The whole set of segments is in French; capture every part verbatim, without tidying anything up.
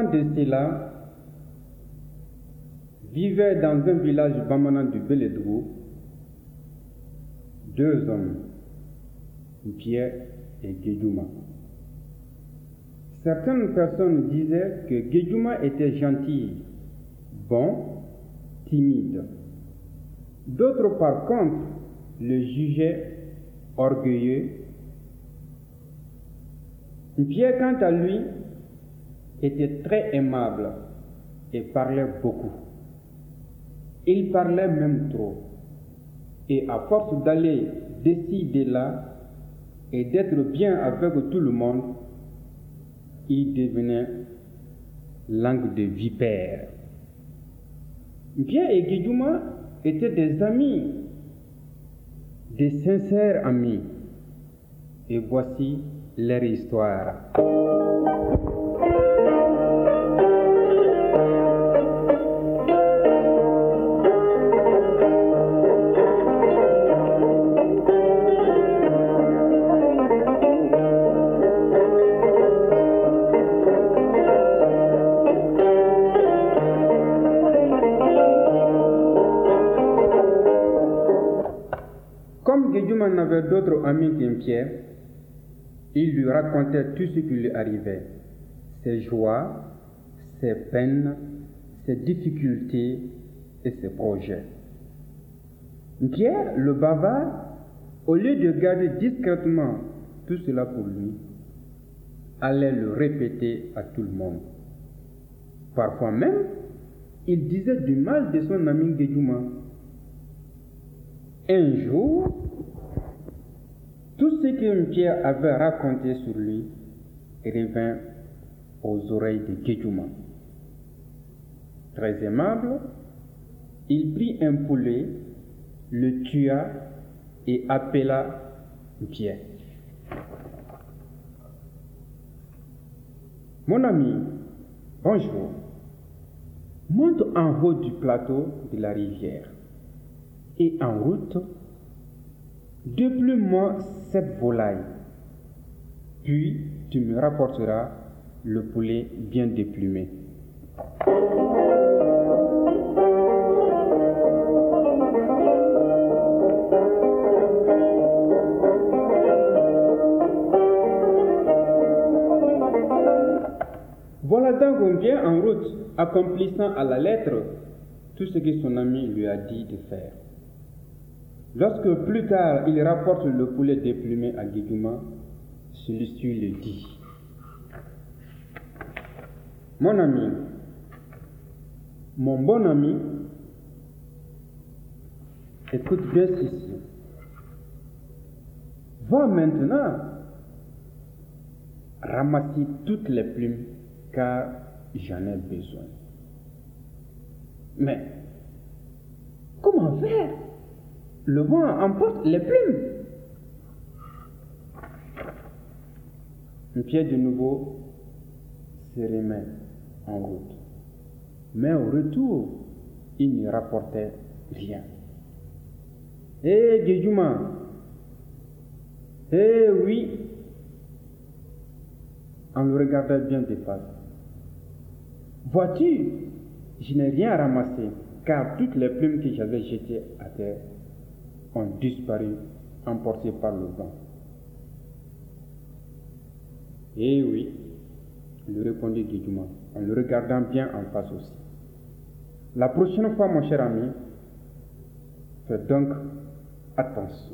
temps de cela, vivaient dans un village bamana du Beledou deux hommes, Pierre et Guédouma. Certaines personnes disaient que Guédouma était gentil, bon, timide. D'autres, par contre, le jugeaient orgueilleux. Pierre, quant à lui, était très aimable et parlait beaucoup. Il parlait même trop. Et à force d'aller d'ici, de là, et d'être bien avec tout le monde, il devenait langue de vipère. Pierre et Guédouma étaient des amis, des sincères amis. Et voici leur histoire. Comme Guédouma n'avait d'autres amis qu'un Pierre, il lui racontait tout ce qui lui arrivait, ses joies, ses peines, ses difficultés et ses projets. Pierre, le bavard, au lieu de garder discrètement tout cela pour lui, allait le répéter à tout le monde. Parfois même, il disait du mal de son ami Guédouma. Un jour, tout ce que Pierre avait raconté sur lui revint aux oreilles de Guédouma. Très aimable, il prit un poulet, le tua et appela Pierre. Mon ami, bonjour. Monte en haut du plateau de la rivière et en route, déplume-moi cette volaille, puis tu me rapporteras le poulet bien déplumé. Voilà donc bien en route, accomplissant à la lettre tout ce que son ami lui a dit de faire. Lorsque plus tard il rapporte le poulet déplumé à Guédouma, celui-ci lui dit: Mon ami, mon bon ami, écoute bien ceci. Va maintenant ramasser toutes les plumes car j'en ai besoin. Mais comment faire? Le vent emporte les plumes. Pierre de nouveau se remet en route. Mais au retour, il ne rapportait rien. Hé, Guédouma! Eh oui! En le regardant bien de face. Vois-tu, je n'ai rien ramassé, car toutes les plumes que j'avais jetées à terre ont disparu, emportées par le vent. Eh oui, lui répondit Guédouma, en le regardant bien en face aussi. La prochaine fois, mon cher ami, fais donc attention.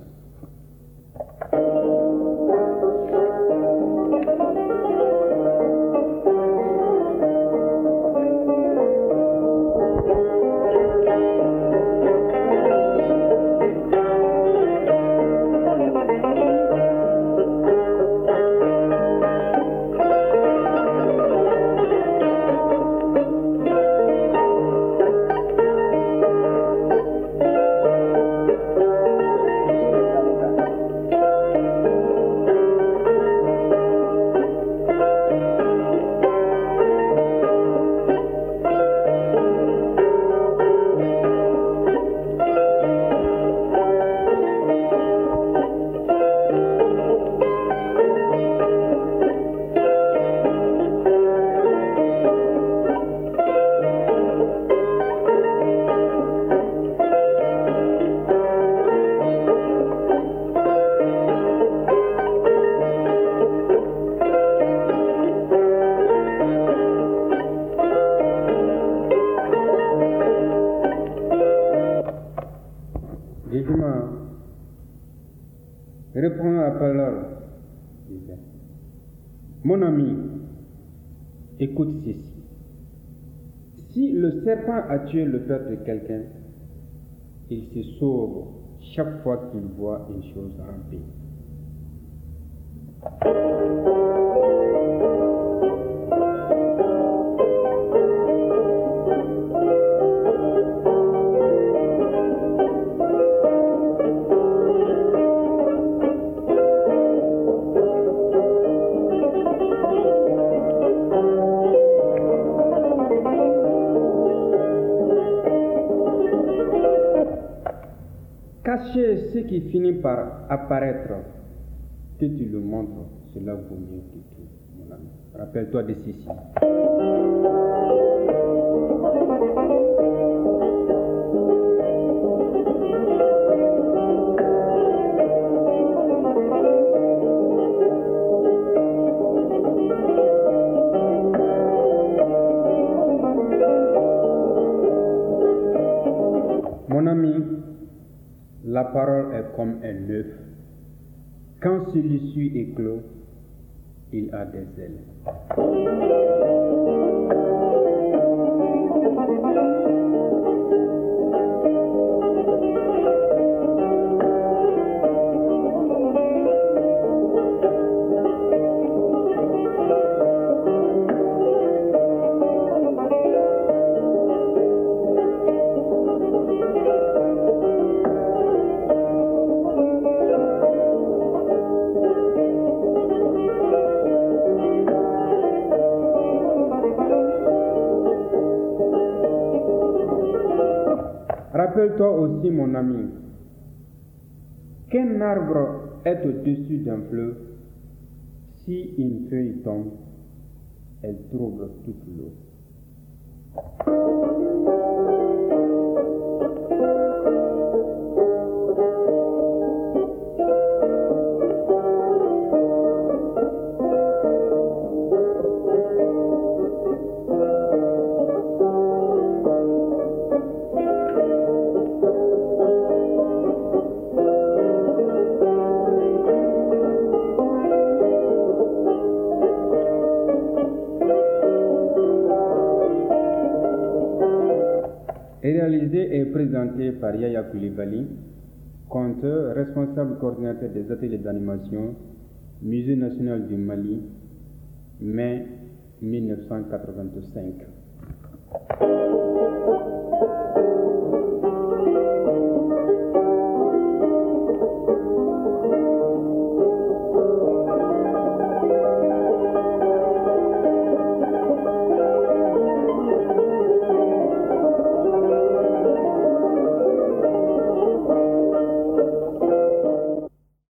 vivement. Reprenons la parole. Mon ami, écoute ceci. Si le serpent a tué le père de quelqu'un, il se sauve chaque fois qu'il voit une chose ramper. Cacher ce qui finit par apparaître, que tu le montres, cela vaut mieux que tout, mon ami. Rappelle-toi de ceci. Mon ami, la parole est comme un œuf. Quand celui-ci est clos, il a des ailes. Rappelle-toi aussi, mon ami, qu'un arbre est au-dessus d'un fleuve. Si une feuille tombe, elle trouble toute l'eau. Réalisé et présenté par Yaya Koulibaly, conteur, responsable coordinateur des ateliers d'animation, Musée national du Mali, mai mille neuf cent quatre-vingt-cinq.